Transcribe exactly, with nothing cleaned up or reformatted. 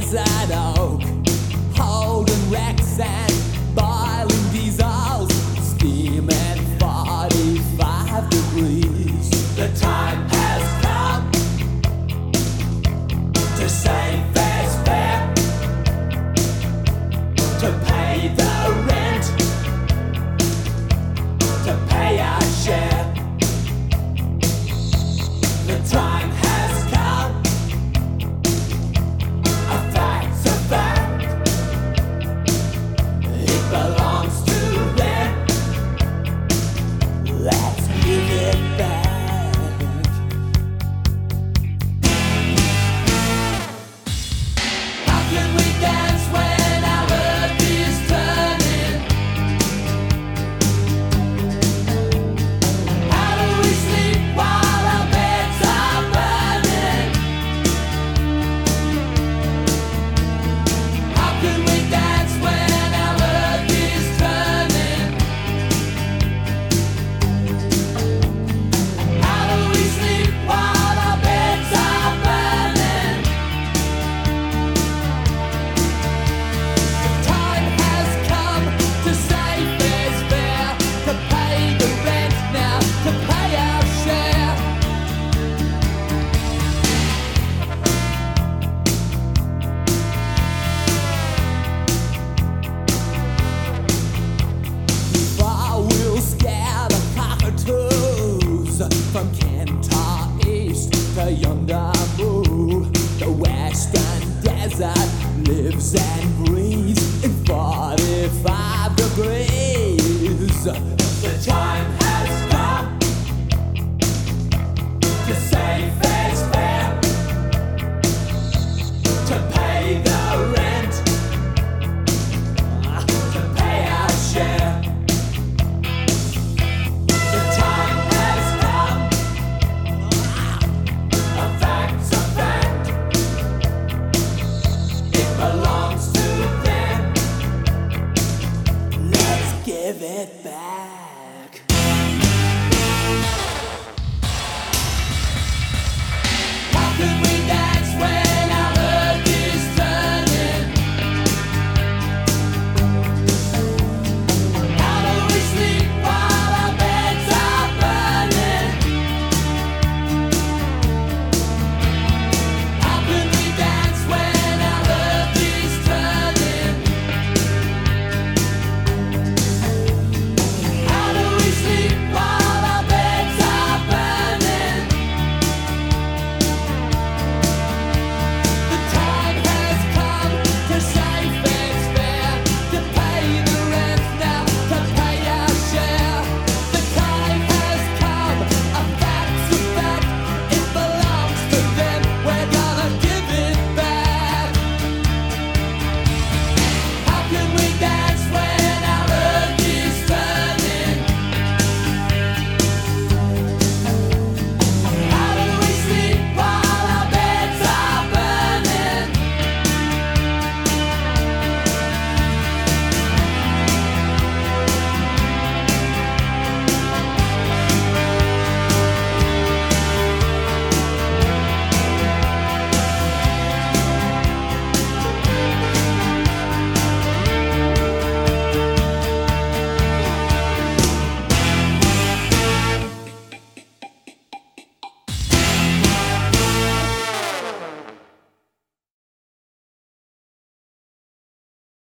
desert oak, holding wrecks and boiling diesels, steam at forty-five degrees. The time has come to say fair's fair, to pay the rent, to pay our share. The time has come, a fact's a fact, it belongs to them, let's give it back. How can we dance when our earth is turning? How do we sleep while our beds are burning? How can we dance when our earth is turning? How do we sleep while our beds are burning? The time has come to say fair's fair, to pay the rent now, to pay our share. Far we'll scare the cockatoos from Kentar East to yonder Moo. The western desert lives and breathes in forty-five degrees. The time